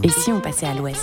Et si on passait à l'ouest ?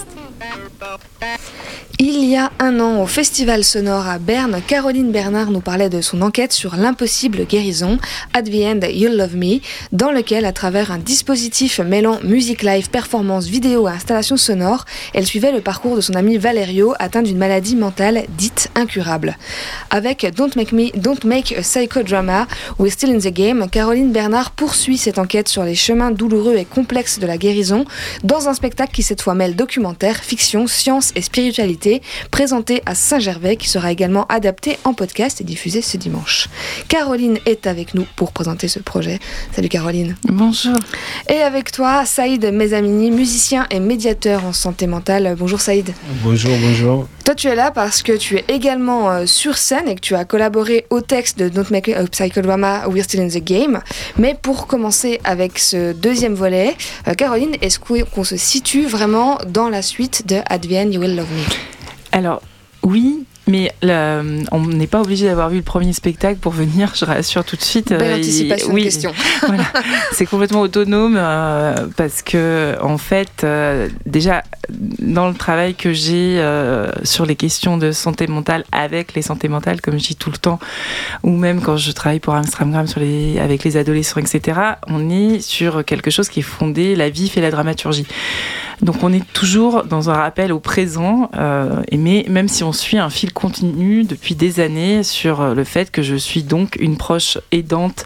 Il y a un an, au Festival Sonore à Berne, Caroline Bernard nous parlait de son enquête sur l'impossible guérison, At the End You'll Love Me, dans lequel, à travers un dispositif mêlant musique live, performance vidéo et installation sonore, elle suivait le parcours de son ami Valerio, atteint d'une maladie mentale dite incurable. Avec Don't Make a Psychodrama, We're Still in the Game, Caroline Bernard poursuit cette enquête sur les chemins douloureux et complexes de la guérison, dans un spectacle qui cette fois mêle documentaire, fiction, science et spiritualité, présenté à Saint-Gervais, qui sera également adapté en podcast et diffusé ce dimanche. Caroline est avec nous pour présenter ce projet. Salut Caroline. Bonjour. Et avec toi, Saïd Mezamini, musicien et médiateur en santé mentale. Bonjour Saïd. Bonjour. Toi tu es là parce que tu es également sur scène et que tu as collaboré au texte de Don't Make a Psychodrama, We're Still in the Game. Mais pour commencer avec ce deuxième volet, Caroline, est-ce qu'on se situe vraiment dans la suite de At the End You Will Love Me ? Alors, oui, mais on n'est pas obligé d'avoir vu le premier spectacle pour venir, je rassure tout de suite. Belle anticipation de question. Voilà, c'est complètement autonome parce que, en fait, déjà, dans le travail que j'ai sur les questions de santé mentale avec les santé mentales, comme je dis tout le temps, ou même quand je travaille pour Amstramgram avec les adolescents, etc., on est sur quelque chose qui est fondé, la vie fait la dramaturgie. Donc on est toujours dans un rappel au présent, mais même si on suit un fil continu depuis des années sur le fait que je suis donc une proche aidante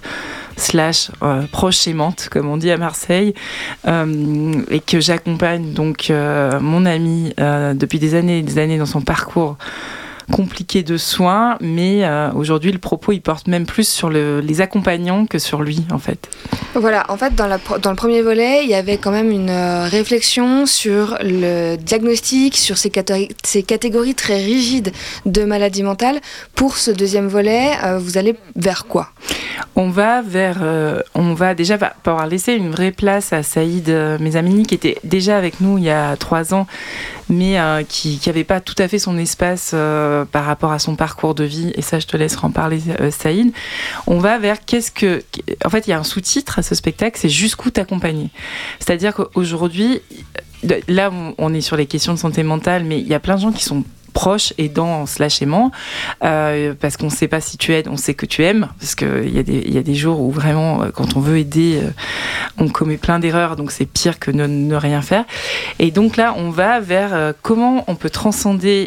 / proche aimante, comme on dit à Marseille, et que j'accompagne donc mon ami depuis des années et des années dans son parcours compliqué de soins, mais aujourd'hui le propos il porte même plus sur les accompagnants que sur lui en fait. Voilà, en fait dans le premier volet il y avait quand même une réflexion sur le diagnostic, sur ces catégories très rigides de maladie mentale. Pour ce deuxième volet, vous allez vers quoi ? On va déjà pouvoir laisser une vraie place à Saïd Mezamini qui était déjà avec nous il y a 3 ans, mais qui n'avait pas tout à fait son espace par rapport à son parcours de vie, et ça je te laisserai en parler Saïd. On va vers en fait il y a un sous-titre à ce spectacle, c'est Jusqu'où t'accompagner. C'est-à-dire qu'aujourd'hui, là on est sur les questions de santé mentale, mais il y a plein de gens qui sont proche, aidant, / aimant, parce qu'on ne sait pas si tu aides, on sait que tu aimes, parce qu'il y a des jours où vraiment, quand on veut aider, on commet plein d'erreurs, donc c'est pire que ne rien faire. Et donc là, on va vers comment on peut transcender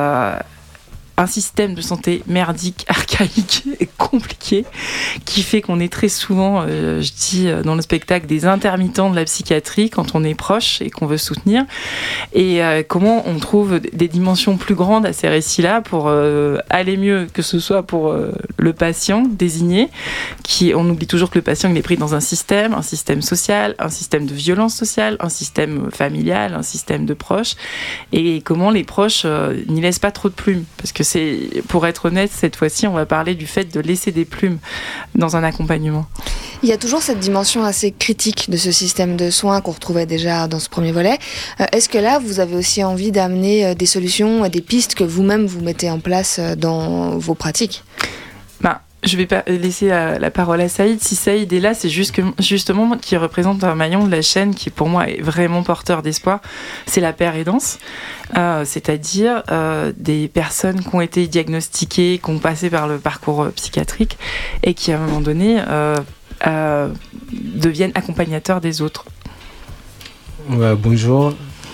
un système de santé merdique, archaïque et compliqué, qui fait qu'on est très souvent, je dis dans le spectacle, des intermittents de la psychiatrie quand on est proche et qu'on veut soutenir. Et comment on trouve des dimensions plus grandes à ces récits-là pour aller mieux, que ce soit pour le patient désigné, on oublie toujours que le patient il est pris dans un système social, un système de violence sociale, un système familial, un système de proches, et comment les proches n'y laissent pas trop de plumes, parce que pour être honnête, cette fois-ci, on va parler du fait de laisser des plumes dans un accompagnement. Il y a toujours cette dimension assez critique de ce système de soins qu'on retrouvait déjà dans ce premier volet. Est-ce que là, vous avez aussi envie d'amener des solutions et des pistes que vous-même vous mettez en place dans vos pratiques ? Je vais pas laisser la parole à Saïd. Si Saïd est là, c'est justement qui représente un maillon de la chaîne qui, pour moi, est vraiment porteur d'espoir. C'est la paire-aidance, c'est-à-dire des personnes qui ont été diagnostiquées, qui ont passé par le parcours psychiatrique et qui, à un moment donné, deviennent accompagnateurs des autres. Ouais, bonjour.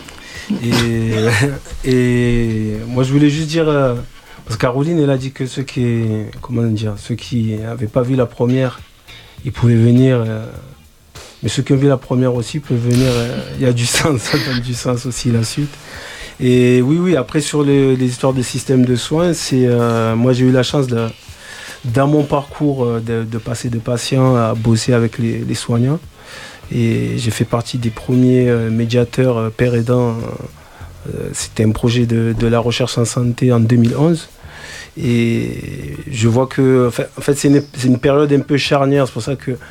Et moi, je voulais juste dire... Parce que Caroline, elle a dit que ceux qui n'avaient pas vu la première, ils pouvaient venir. Mais ceux qui ont vu la première aussi peuvent venir. Il y a du sens, ça donne du sens aussi la suite. Et oui, après sur les histoires de système de soins, moi j'ai eu la chance dans mon parcours de passer de patient à bosser avec les soignants. Et j'ai fait partie des premiers médiateurs père aidant. C'était un projet de la recherche en santé en 2011. Et je vois que en fait c'est une période un peu charnière. C'est pour ça que,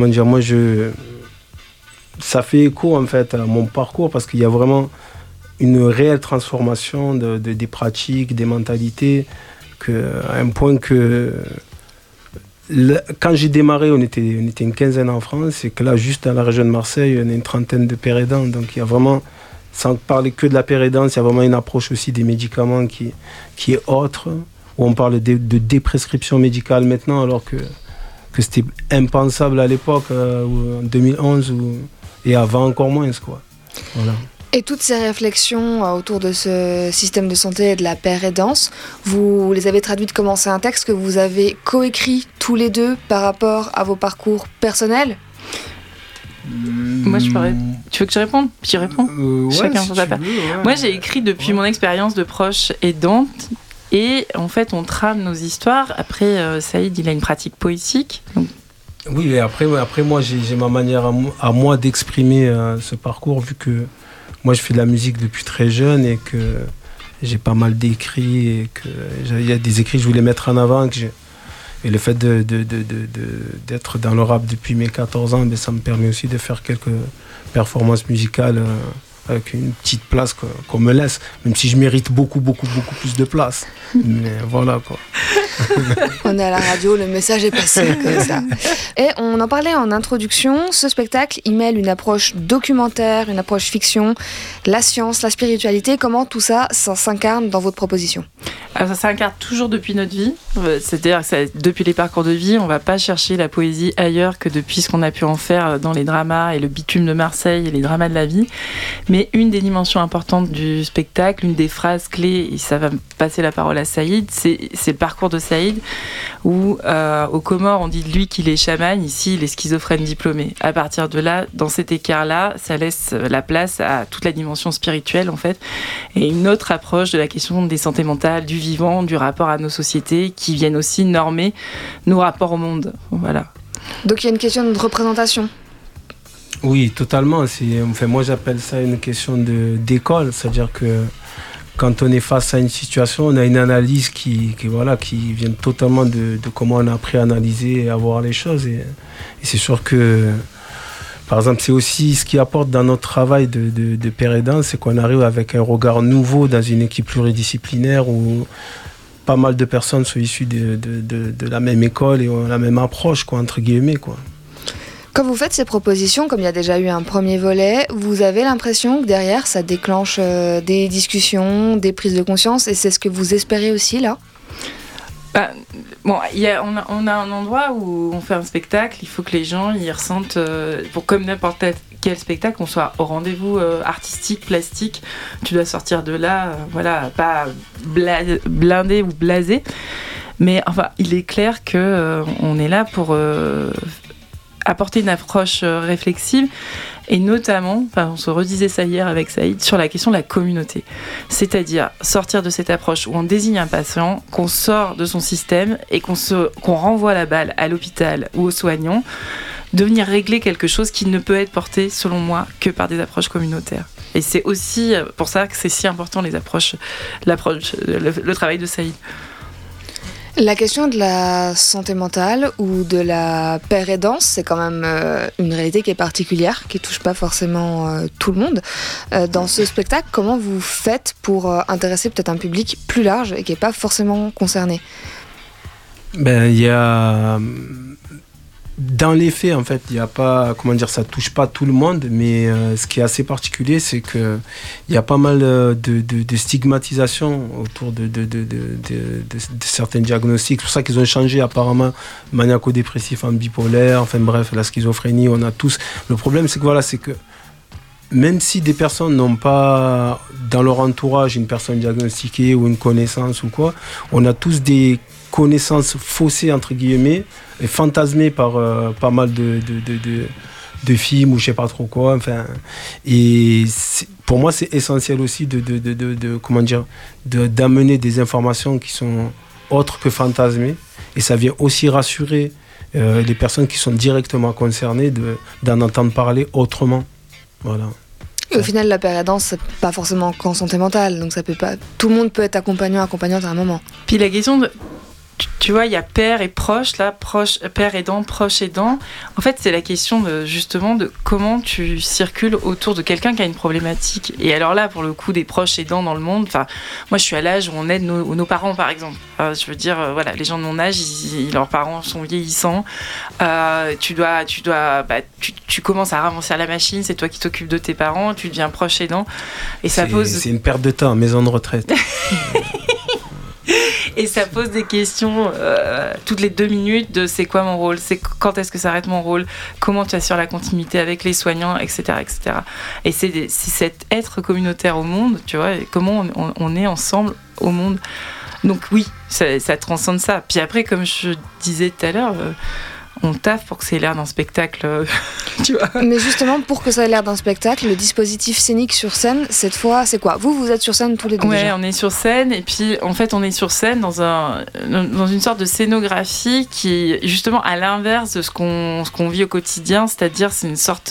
ça fait écho en fait à mon parcours, parce qu'il y a vraiment une réelle transformation des pratiques, des mentalités, à un point que quand j'ai démarré, on était une quinzaine en France, et que là, juste dans la région de Marseille, on est une trentaine de pères aidants. Donc il y a vraiment sans parler que de la pérédance, il y a vraiment une approche aussi des médicaments qui est autre, où on parle de déprescription médicale maintenant, alors que c'était impensable à l'époque, en 2011, et avant encore moins, quoi. Voilà. Et toutes ces réflexions autour de ce système de santé et de la pérédance, vous les avez traduites comment? C'est un texte que vous avez coécrit tous les deux par rapport à vos parcours personnels? Moi, tu veux que je réponde? J'y réponds. Chacun sur sa part. Moi, j'ai écrit depuis mon expérience de proche aidante. Et en fait, on trame nos histoires. Après, Saïd, il a une pratique poétique. Donc... Oui, et après moi, j'ai ma manière à moi d'exprimer ce parcours, vu que moi, je fais de la musique depuis très jeune et que j'ai pas mal d'écrits et qu'il y a des écrits que je voulais mettre en avant. Et le fait d'être dans le rap depuis mes 14 ans, ça me permet aussi de faire quelques performances musicales avec une petite place qu'on me laisse, même si je mérite beaucoup plus de place. Mais voilà, quoi. On est à la radio, le message est passé comme ça. Et on en parlait en introduction, ce spectacle, il mêle une approche documentaire, une approche fiction, la science, la spiritualité. Comment tout ça s'incarne dans votre proposition? Alors ça s'incarne toujours depuis notre vie, c'est-à-dire que depuis les parcours de vie, on ne va pas chercher la poésie ailleurs que depuis ce qu'on a pu en faire dans les dramas et le bitume de Marseille et les dramas de la vie. Mais une des dimensions importantes du spectacle, une des phrases clés, et ça va passer la parole à Saïd, c'est le parcours de Saïd, où aux Comores, on dit de lui qu'il est chaman, ici il est schizophrène diplômé. À partir de là, dans cet écart-là, ça laisse la place à toute la dimension spirituelle en fait, et une autre approche de la question des santé mentale, du vivant, du rapport à nos sociétés, qui viennent aussi normer nos rapports au monde. Voilà. Donc il y a une question de représentation. Oui, totalement. Moi, j'appelle ça une question d'école. C'est-à-dire que quand on est face à une situation, on a une analyse qui vient totalement de comment on a appris à analyser et à voir les choses. Et c'est sûr que, par exemple, c'est aussi ce qui apporte dans notre travail de père aidant, c'est qu'on arrive avec un regard nouveau dans une équipe pluridisciplinaire où pas mal de personnes sont issues de la même école et ont la même approche, quoi, entre guillemets, quoi. Quand vous faites ces propositions, comme il y a déjà eu un premier volet, vous avez l'impression que derrière, ça déclenche des discussions, des prises de conscience, et c'est ce que vous espérez aussi, là? On a un endroit où on fait un spectacle, il faut que les gens y ressentent, comme n'importe quel spectacle, qu'on soit au rendez-vous artistique, plastique, tu dois sortir de là, pas blindé ou blasé, mais enfin, il est clair qu'on est là pour apporter une approche réflexive, et notamment, on se redisait ça hier avec Saïd, sur la question de la communauté. C'est-à-dire sortir de cette approche où on désigne un patient, qu'on sort de son système et qu'on renvoie la balle à l'hôpital ou aux soignants, de venir régler quelque chose qui ne peut être porté, selon moi, que par des approches communautaires. Et c'est aussi pour ça que c'est si important le travail de Saïd. La question de la santé mentale ou de la pérédance, c'est quand même une réalité qui est particulière, qui touche pas forcément tout le monde. Dans ce spectacle, comment vous faites pour intéresser peut-être un public plus large et qui n'est pas forcément concerné? Il y a... Dans les faits, en fait, il y a pas, ça touche pas tout le monde, mais ce qui est assez particulier, c'est que il y a pas mal de stigmatisation autour de certains diagnostics. C'est pour ça qu'ils ont changé apparemment maniaco-dépressif en bipolaire, enfin bref, la schizophrénie, on a tous. Le problème, c'est que même si des personnes n'ont pas dans leur entourage une personne diagnostiquée ou une connaissance ou quoi, on a tous des connaissances faussées entre guillemets et fantasmées par pas mal de films ou je sais pas trop quoi, enfin, et pour moi c'est essentiel aussi d'amener des informations qui sont autres que fantasmées, et ça vient aussi rassurer les personnes qui sont directement concernées d'en entendre parler autrement. Voilà. Et au final, la pérédance, c'est pas forcément qu'en santé mentale, donc ça peut pas. Tout le monde peut être accompagnante à un moment. Puis la question tu vois, il y a père et proche, là, père aidant, proche aidant. En fait, c'est la question justement de comment tu circules autour de quelqu'un qui a une problématique. Et alors là, pour le coup, des proches aidants dans le monde, enfin, moi, je suis à l'âge où on aide nos parents, par exemple. Je veux dire, voilà, les gens de mon âge, leurs parents sont vieillissants. Tu commences à ramasser la machine, c'est toi qui t'occupes de tes parents, tu deviens proche aidant. Et ça pose... C'est une perte de temps, maison de retraite. Et ça pose des questions toutes les 2 minutes de c'est quoi mon rôle, c'est quand est-ce que s'arrête mon rôle, comment tu assures la continuité avec les soignants, etc. etc. Et c'est cet être communautaire au monde, tu vois, et comment on est ensemble au monde. Donc oui, ça transcende ça. Puis après, comme je disais tout à l'heure, on taffe pour que ça ait l'air d'un spectacle, tu vois. Mais justement, pour que ça ait l'air d'un spectacle, le dispositif scénique sur scène, cette fois, c'est quoi ? Vous êtes sur scène tous les deux? Ouais, déjà. on est sur scène, et puis en fait, on est sur scène dans une sorte de scénographie qui est justement à l'inverse de ce qu'on vit au quotidien, c'est-à-dire c'est une sorte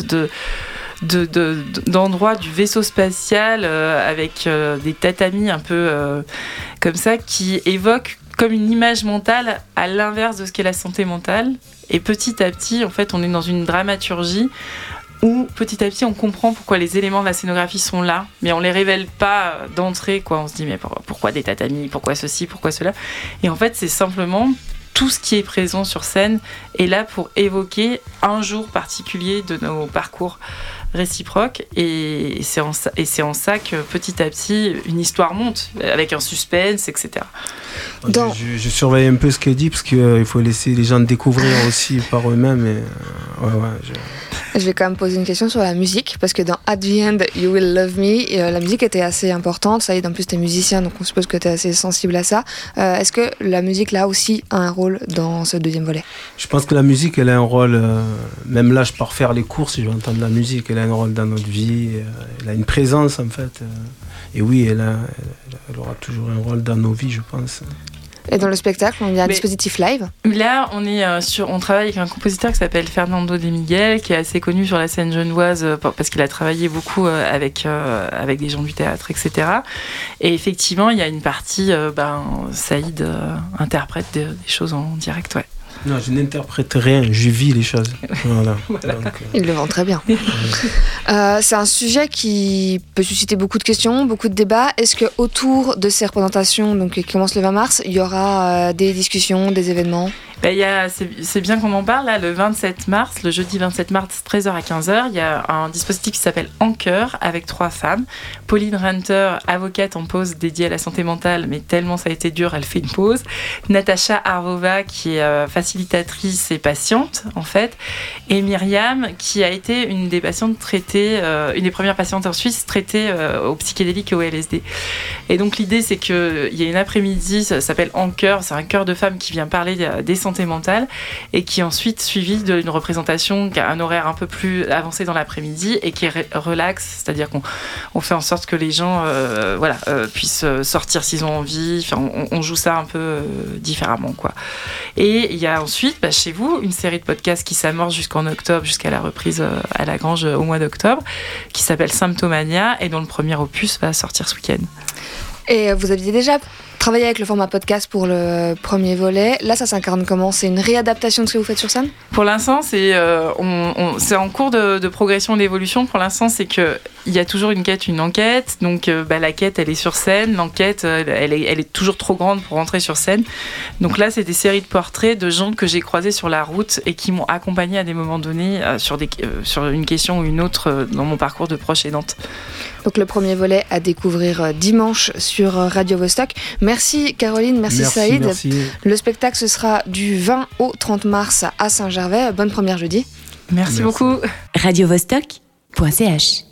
d'endroit du vaisseau spatial avec des tatamis un peu comme ça qui évoquent comme une image mentale à l'inverse de ce qu'est la santé mentale. Et petit à petit, en fait, on est dans une dramaturgie où petit à petit, on comprend pourquoi les éléments de la scénographie sont là, mais on les révèle pas d'entrée, quoi. On se dit, mais pourquoi des tatamis, pourquoi ceci, pourquoi cela ? Et en fait, c'est simplement tout ce qui est présent sur scène est là pour évoquer un jour particulier de nos parcours réciproques, et c'est en ça que petit à petit une histoire monte avec un suspense, etc. Je surveille un peu ce qu'elle dit parce qu'il faut laisser les gens découvrir aussi par eux-mêmes. Et, Je vais quand même poser une question sur la musique, parce que dans At the End, You Will Love Me, la musique était assez importante. Ça y est, en plus t'es musicien, donc on suppose que t'es assez sensible à ça. Est-ce que la musique là aussi a un rôle dans ce deuxième volet ? Je pense que la musique, elle a un rôle, même là je pars faire les courses, je vais entendre la musique, elle a un rôle dans notre vie, elle a une présence en fait. Et oui, elle aura toujours un rôle dans nos vies, je pense. Et dans le spectacle, il y a un dispositif live. Là, on travaille avec un compositeur qui s'appelle Fernando de Miguel, qui est assez connu sur la scène genevoise parce qu'il a travaillé beaucoup avec des gens du théâtre, etc. Et effectivement, il y a une partie, Saïd interprète des choses en direct, ouais. Non, je n'interprète rien, je vis les choses. Voilà. Donc, il le vend très bien. C'est un sujet qui peut susciter beaucoup de questions, beaucoup de débats. Est-ce que autour de ces représentations, donc qui commencent le 20 mars, il y aura des discussions, des événements ? C'est bien qu'on en parle. Là, le 27 mars, le jeudi 27 mars, 13h à 15h, il y a un dispositif qui s'appelle Anchor avec 3 femmes. Pauline Runter, avocate en pause dédiée à la santé mentale, mais tellement ça a été dur, elle fait une pause. Natacha Arvova, qui est facilitatrice et patiente, en fait. Et Myriam, qui a été une des patientes traitées, une des premières patientes en Suisse traitées au psychédélique et au LSD. Et donc, l'idée, c'est qu'il y a une après-midi, ça s'appelle Anchor, c'est un chœur de femmes qui vient parler des santé mentale, et qui est ensuite suivi d'une représentation qui a un horaire un peu plus avancé dans l'après-midi et qui est relax, c'est-à-dire qu'on fait en sorte que les gens puissent sortir s'ils ont envie. Enfin, on joue ça un peu différemment, quoi. Et il y a ensuite, chez vous, une série de podcasts qui s'amorce jusqu'en octobre, jusqu'à la reprise à la Grange au mois d'octobre, qui s'appelle Symptomania, et dont le premier opus va sortir ce week-end. Et vous aviez déjà travaillé avec le format podcast pour le premier volet. Là, ça s'incarne comment ? C'est une réadaptation de ce que vous faites sur scène ? Pour l'instant, c'est en cours de progression, d'évolution. Pour l'instant, c'est qu'il y a toujours une quête, une enquête. Donc, la quête, elle est sur scène. L'enquête, elle est toujours trop grande pour rentrer sur scène. Donc là, c'est des séries de portraits de gens que j'ai croisés sur la route et qui m'ont accompagnée à des moments donnés sur une question ou une autre dans mon parcours de proche aidante. Donc le premier volet à découvrir dimanche sur Radio Vostok. Merci Caroline, merci Saïd. Merci. Le spectacle, ce sera du 20 au 30 mars à Saint-Gervais. Bonne première jeudi. Merci beaucoup. radiovostok.ch